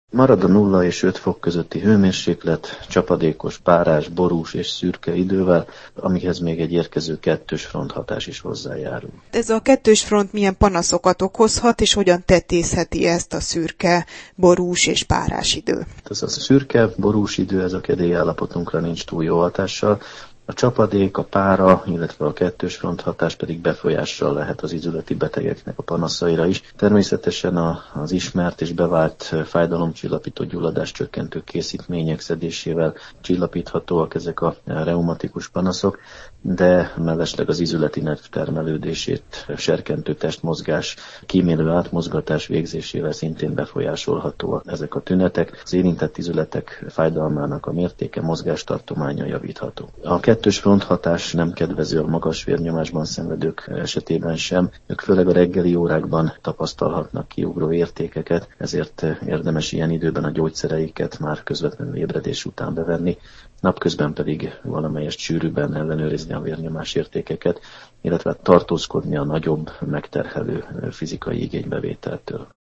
Marad a 0 és 5 fok közötti hőmérséklet, csapadékos, párás, borús és szürke idővel, amihez még egy érkező kettős fronthatás is hozzájárul. Ez a kettős front milyen panaszokat okozhat, és hogyan tetézheti ezt a szürke, borús és párás idő? Ez a szürke, borús idő, ez a kedélyállapotunkra nincs túl jó hatással. A csapadék, a pára, illetve a kettős fronthatás pedig befolyással lehet az izületi betegeknek a panaszaira is. Természetesen az ismert és bevált fájdalomcsillapító gyulladás csökkentő készítmények szedésével csillapíthatóak ezek a reumatikus panaszok, de mellesleg az izületi nerv termelődését serkentő testmozgás, kímélő átmozgatás végzésével szintén befolyásolhatóak ezek a tünetek. Az érintett izületek fájdalmának a mértéke, mozgástartománya javítható. A kettős fronthatás nem kedvező a magas vérnyomásban szenvedők esetében sem. Ők főleg a reggeli órákban tapasztalhatnak kiugró értékeket, ezért érdemes ilyen időben a gyógyszereiket már közvetlenül ébredés után bevenni, napközben pedig valamelyest sűrűbben ellenőrizni a vérnyomás értékeket, illetve tartózkodni a nagyobb, megterhelő fizikai igénybevételtől.